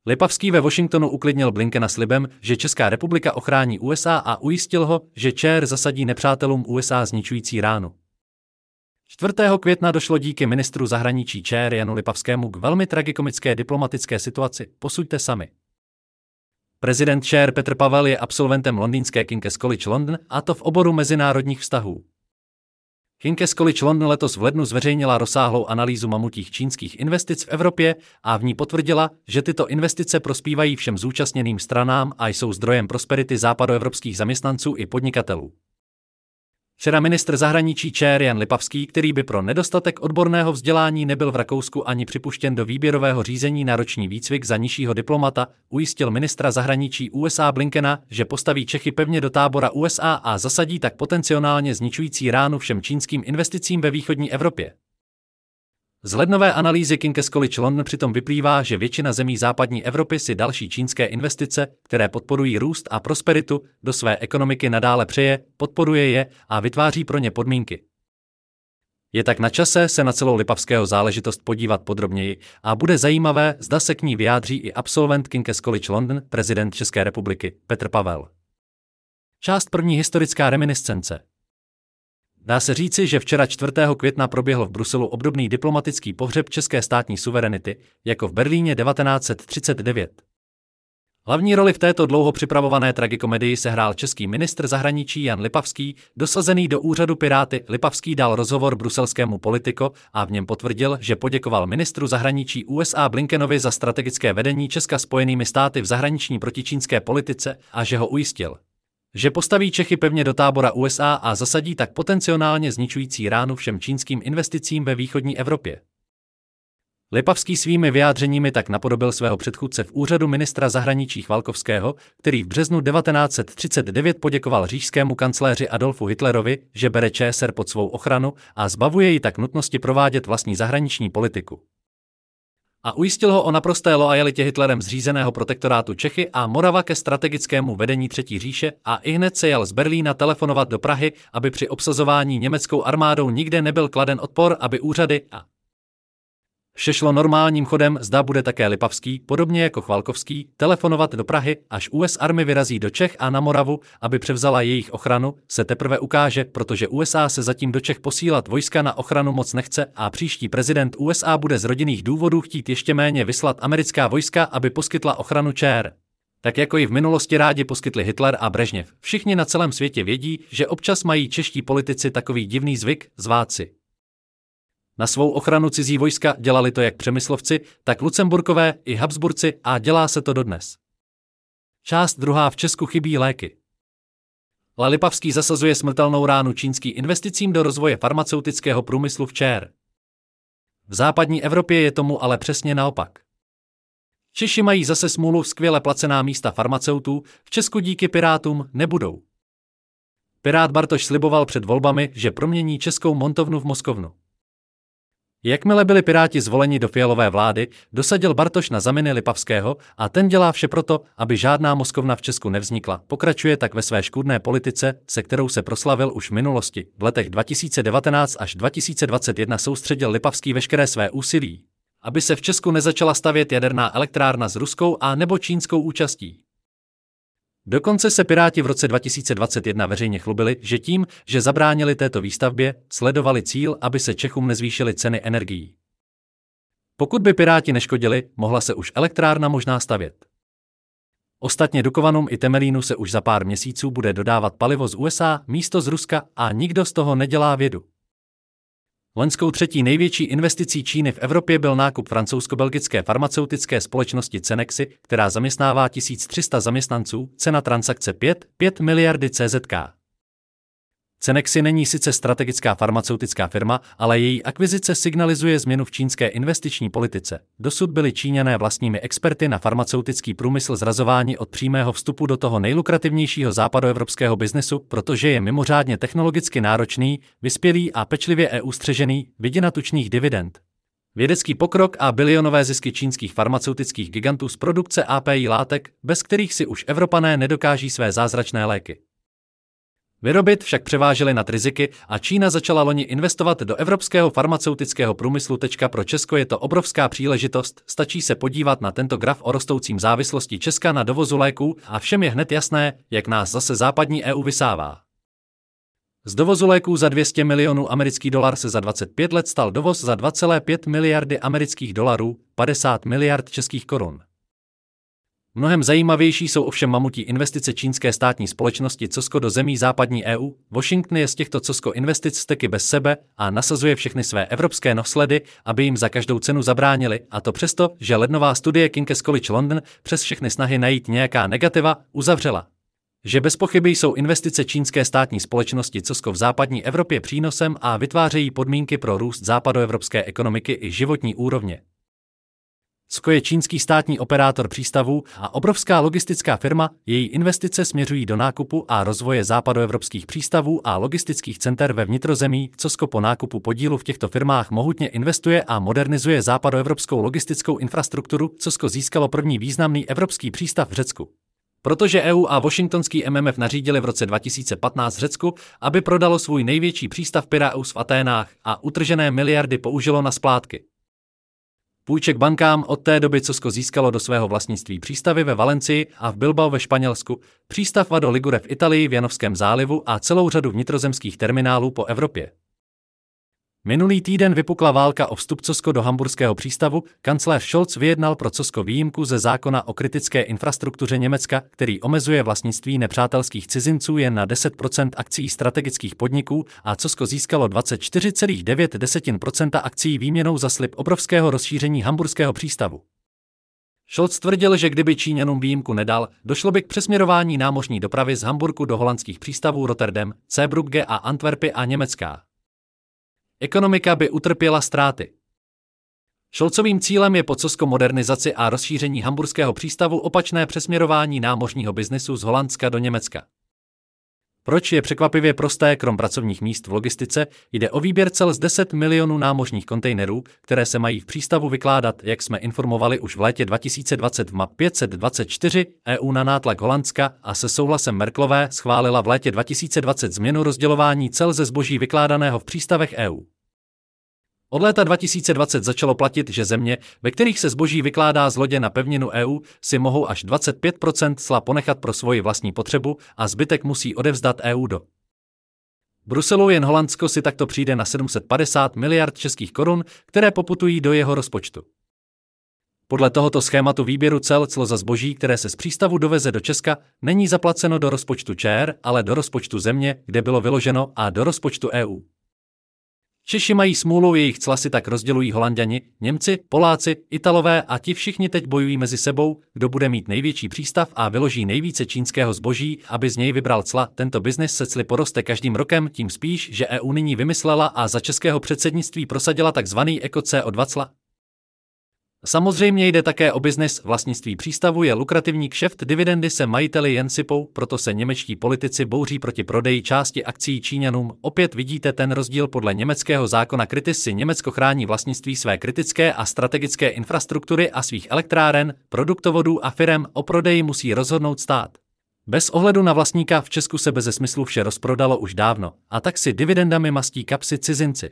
Lipavský ve Washingtonu uklidnil Blinkena slibem, že Česká republika ochrání USA a ujistil ho, že ČR zasadí nepřátelům USA zničující ránu. 4. května došlo díky ministru zahraničí ČR Janu Lipavskému k velmi tragikomické diplomatické situaci, posuďte sami. Prezident ČR Petr Pavel je absolventem londýnské King's College London, a to v oboru mezinárodních vztahů. King's College London letos v lednu zveřejnila rozsáhlou analýzu mamutích čínských investic v Evropě a v ní potvrdila, že tyto investice prospívají všem zúčastněným stranám a jsou zdrojem prosperity západoevropských zaměstnanců i podnikatelů. Včera ministr zahraničí ČR Jan Lipavský, který by pro nedostatek odborného vzdělání nebyl v Rakousku ani připuštěn do výběrového řízení na roční výcvik za nižšího diplomata, ujistil ministra zahraničí USA Blinkena, že postaví Čechy pevně do tábora USA a zasadí tak potenciálně zničující ránu všem čínským investicím ve východní Evropě. Z lednové analýzy King's College London přitom vyplývá, že většina zemí západní Evropy si další čínské investice, které podporují růst a prosperitu, do své ekonomiky nadále přeje, podporuje je a vytváří pro ně podmínky. Je tak na čase se na celou Lipavského záležitost podívat podrobněji a bude zajímavé, zda se k ní vyjádří i absolvent King's College London, prezident České republiky, Petr Pavel. Část první, historická reminiscence. Dá se říci, že včera 4. května proběhl v Bruselu obdobný diplomatický pohřeb české státní suverenity, jako v Berlíně 1939. Hlavní roli v této dlouho připravované tragikomedii sehrál český ministr zahraničí Jan Lipavský, dosazený do úřadu Piráty. Lipavský dal rozhovor bruselskému Politico a v něm potvrdil, že poděkoval ministru zahraničí USA Blinkenovi za strategické vedení Česka Spojenými státy v zahraniční protičínské politice a že ho ujistil, že postaví Čechy pevně do tábora USA a zasadí tak potenciálně zničující ránu všem čínským investicím ve východní Evropě. Lipavský svými vyjádřeními tak napodobil svého předchůdce v úřadu ministra zahraničí Chvalkovského, který v březnu 1939 poděkoval říšskému kancléři Adolfu Hitlerovi, že bere ČSR pod svou ochranu a zbavuje ji tak nutnosti provádět vlastní zahraniční politiku. A ujistil ho o naprosté loajalitě Hitlerem zřízeného protektorátu Čechy a Morava ke strategickému vedení Třetí říše a ihned se jel z Berlína telefonovat do Prahy, aby při obsazování německou armádou nikde nebyl kladen odpor, aby úřady a vše šlo normálním chodem. Zda bude také Lipavský, podobně jako Chvalkovský, telefonovat do Prahy, až US Army vyrazí do Čech a na Moravu, aby převzala jejich ochranu, se teprve ukáže, protože USA se zatím do Čech posílat vojska na ochranu moc nechce a příští prezident USA bude z rodinných důvodů chtít ještě méně vyslat americká vojska, aby poskytla ochranu ČR. Tak jako i v minulosti rádi poskytli Hitler a Brežněv. Všichni na celém světě vědí, že občas mají čeští politici takový divný zvyk, zvát si na svou ochranu cizí vojska, dělali to jak Přemyslovci, tak Lucemburkové i Habsburci a dělá se to dodnes. Část druhá. V Česku chybí léky. Lipavský zasazuje smrtelnou ránu čínským investicím do rozvoje farmaceutického průmyslu v ČR. V západní Evropě je tomu ale přesně naopak. Češi mají zase smůlu, skvěle placená místa farmaceutů v Česku díky Pirátům nebudou. Pirát Bartoš sliboval před volbami, že promění českou montovnu v moskovnu. Jakmile byli Piráti zvoleni do Fialové vlády, dosadil Bartoš na zaminy Lipavského a ten dělá vše proto, aby žádná moskovna v Česku nevznikla. Pokračuje tak ve své škůdné politice, se kterou se proslavil už v minulosti. V letech 2019 až 2021 soustředil Lipavský veškeré své úsilí, aby se v Česku nezačala stavět jaderná elektrárna s ruskou a nebo čínskou účastí. Dokonce se Piráti v roce 2021 veřejně chlubili, že tím, že zabránili této výstavbě, sledovali cíl, aby se Čechům nezvýšily ceny energií. Pokud by Piráti neškodili, mohla se už elektrárna možná stavět. Ostatně Dukovanům i Temelínu se už za pár měsíců bude dodávat palivo z USA místo z Ruska a nikdo z toho nedělá vědu. Loňskou třetí největší investicí Číny v Evropě byl nákup francouzsko-belgické farmaceutické společnosti Cenexi, která zaměstnává 1300 zaměstnanců, cena transakce 5 miliardy CZK. Cenexi není sice strategická farmaceutická firma, ale její akvizice signalizuje změnu v čínské investiční politice. Dosud byli Číňané vlastními experty na farmaceutický průmysl zrazováni od přímého vstupu do toho nejlukrativnějšího západoevropského biznesu, protože je mimořádně technologicky náročný, vyspělý a pečlivě EU střežený, vidina tučných dividend. Vědecký pokrok a bilionové zisky čínských farmaceutických gigantů z produkce API látek, bez kterých si už Evropané nedokáží své zázračné léky Vyrobit však převážely nad riziky a Čína začala loni investovat do evropského farmaceutického průmyslu. Pro Česko je to obrovská příležitost, stačí se podívat na tento graf o rostoucím závislosti Česka na dovozu léků a všem je hned jasné, jak nás zase západní EU vysává. Z dovozu léků za 200 milionů amerických dolarů se za 25 let stal dovoz za 2,5 miliardy amerických dolarů, 50 miliard českých korun. Mnohem zajímavější jsou ovšem mamutí investice čínské státní společnosti COSCO do zemí západní EU. Washington je z těchto COSCO investic steky bez sebe a nasazuje všechny své evropské nohsledy, aby jim za každou cenu zabránili, a to přesto, že lednová studie King's College London přes všechny snahy najít nějaká negativa uzavřela, že bez pochyby jsou investice čínské státní společnosti COSCO v západní Evropě přínosem a vytvářejí podmínky pro růst západoevropské ekonomiky i životní úrovně. COSCO je čínský státní operátor přístavů a obrovská logistická firma, její investice směřují do nákupu a rozvoje západoevropských přístavů a logistických center ve vnitrozemí. COSCO po nákupu podílu v těchto firmách mohutně investuje a modernizuje západoevropskou logistickou infrastrukturu. COSCO získalo první významný evropský přístav v Řecku, protože EU a washingtonský MMF nařídili v roce 2015 Řecku, aby prodalo svůj největší přístav Piraeus v Aténách a utržené miliardy použilo na splátky půjček bankám. Od té doby COSCO získalo do svého vlastnictví přístavy ve Valencii a v Bilbao ve Španělsku, přístav Vado Ligure v Itálii v Janovském zálivu a celou řadu vnitrozemských terminálů po Evropě. Minulý týden vypukla válka o vstup COSCO do hamburského přístavu. Kancléř Scholz vyjednal pro COSCO výjimku ze zákona o kritické infrastruktuře Německa, který omezuje vlastnictví nepřátelských cizinců jen na 10% akcií strategických podniků, a COSCO získalo 24,9% akcií výměnou za slib obrovského rozšíření hamburského přístavu. Scholz tvrdil, že kdyby Číňanům výjimku nedal, došlo by k přesměrování námořní dopravy z Hamburku do holandských přístavů Rotterdam, Zeebrugge a Antwerpy a německá ekonomika by utrpěla ztráty. Scholzovým cílem je po COSCO modernizaci a rozšíření hamburského přístavu opačné přesměrování námořního biznesu z Holandska do Německa. Proč je překvapivě prosté, krom pracovních míst v logistice, jde o výběr cel z 10 milionů námořních kontejnerů, které se mají v přístavu vykládat, jak jsme informovali už v létě 2020 v MAP 524. EU na nátlak Holandska a se souhlasem Merkelové schválila v létě 2020 změnu rozdělování cel ze zboží vykládaného v přístavech EU. Od léta 2020 začalo platit, že země, ve kterých se zboží vykládá z lodě na pevninu EU, si mohou až 25% cla ponechat pro svoji vlastní potřebu a zbytek musí odevzdat EU do Bruselu. Jen Holandsko si takto přijde na 750 miliard českých korun, které poputují do jeho rozpočtu. Podle tohoto schématu výběru cel za zboží, které se z přístavu doveze do Česka, není zaplaceno do rozpočtu ČR, ale do rozpočtu země, kde bylo vyloženo, a do rozpočtu EU. Češi mají smůlu, jejich cla si tak rozdělují Holanďani, Němci, Poláci, Italové a ti všichni teď bojují mezi sebou, kdo bude mít největší přístav a vyloží nejvíce čínského zboží, aby z něj vybral cla. Tento biznis se cly poroste každým rokem, tím spíš, že EU nyní vymyslela a za českého předsednictví prosadila takzvaný eko CO2 cla. Samozřejmě jde také o biznis. Vlastnictví přístavu je lukrativní kšeft, dividendy se majiteli jen sypou, proto se němečtí politici bouří proti prodeji části akcií Číňanům. Opět vidíte ten rozdíl. Podle německého zákona Kritis si Německo chrání vlastnictví své kritické a strategické infrastruktury a svých elektráren, produktovodů a firem. O prodeji musí rozhodnout stát. Bez ohledu na vlastníka. V Česku se beze smyslu vše rozprodalo už dávno, a tak si dividendami mastí kapsy cizinci.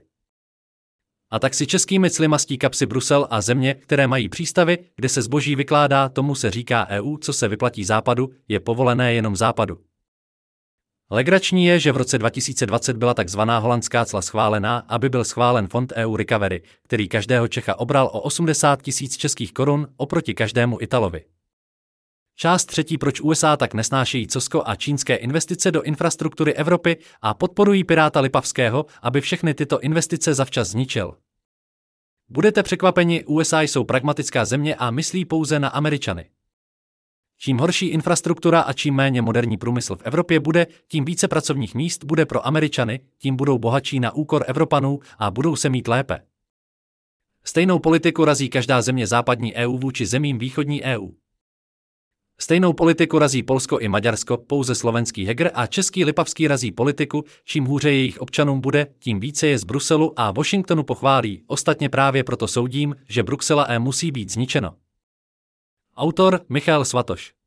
A tak si českými cly mastí kapsy Brusel a země, které mají přístavy, kde se zboží vykládá. Tomu se říká EU. Co se vyplatí západu, je povolené jenom západu. Legrační je, že v roce 2020 byla takzvaná holandská cla schválená, aby byl schválen fond EU Recovery, který každého Čecha obral o 80 000 českých korun oproti každému Italovi. Část třetí, proč USA tak nesnášejí COSCO a čínské investice do infrastruktury Evropy a podporují piráta Lipavského, aby všechny tyto investice zavčas zničil. Budete překvapeni, USA jsou pragmatická země a myslí pouze na Američany. Čím horší infrastruktura a čím méně moderní průmysl v Evropě bude, tím více pracovních míst bude pro Američany, tím budou bohatší na úkor Evropanů a budou se mít lépe. Stejnou politiku razí každá země západní EU vůči zemím východní EU. Stejnou politiku razí Polsko i Maďarsko, pouze slovenský Heger a český Lipavský razí politiku, čím hůře jejich občanům bude, tím více je z Bruselu a Washingtonu pochválí. Ostatně právě proto soudím, že Bruxela musí být zničeno. Autor Michal Svatoš.